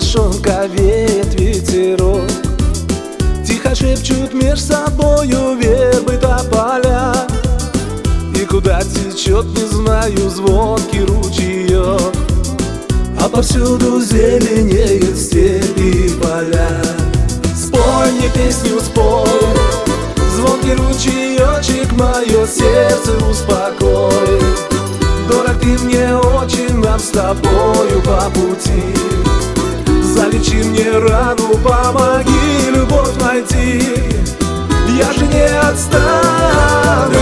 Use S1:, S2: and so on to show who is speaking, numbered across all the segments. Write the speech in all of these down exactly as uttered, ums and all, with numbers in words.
S1: мошонка, веет ветерок. Тихо шепчут меж собою вербы тополя. И куда течет, не знаю, звонкий ручеек, а повсюду зеленеют степи и поля. Спой мне песню, спой, звонкий ручеечек, мое сердце успокой. Дорог ты мне очень, нам с тобою по пути. Залечи мне рану, помоги любовь найти. Я же не отстану.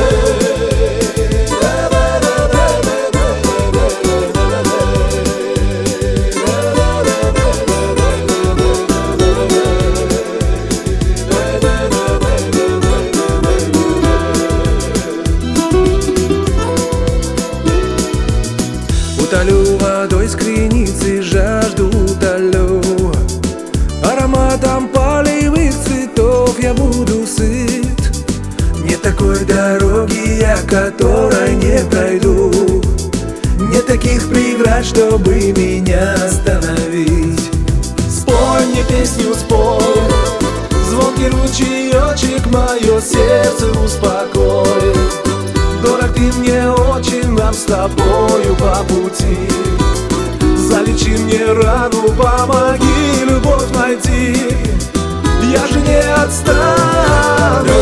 S2: Утолю водой с креницы, жажду утолю. Ароматом полевых цветов я буду сыт. Нет такой дороги, я которой не пройду. Нет таких преград, чтобы меня остановить.
S1: Спой мне песню, спой, звонкий ручеечек, мое сердце успокой. Дорог ты мне очень, нам с тобою по пути. Залечи мне рану, помоги любовь найти. Я же не отстану.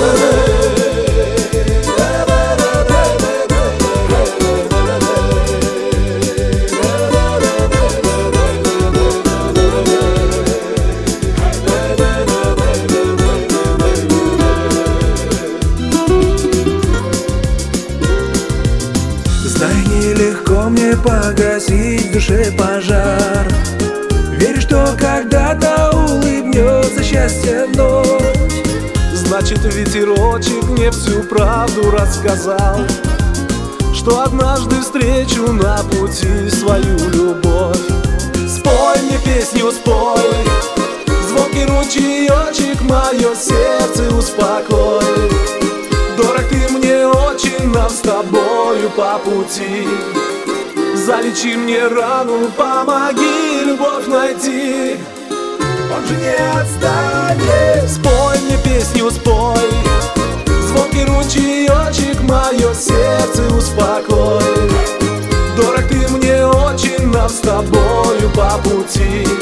S2: Знай, нелегко мне погасить в душе пожар. Верь, что когда-то улыбнется счастье вновь.
S1: Значит, ветерочек мне всю правду рассказал, что однажды встречу на пути свою любовь. Спой мне песню, спой, звонкий ручеечек, мое сердце успокой. Дорог ты мне очень, нам с тобою по пути. Залечи мне рану, помоги любовь найти. Он же не отстанет. Спой мне песню, спой, звонкий ручеечек, мое сердце успокой. Дорог ты мне очень, нам с тобою по пути.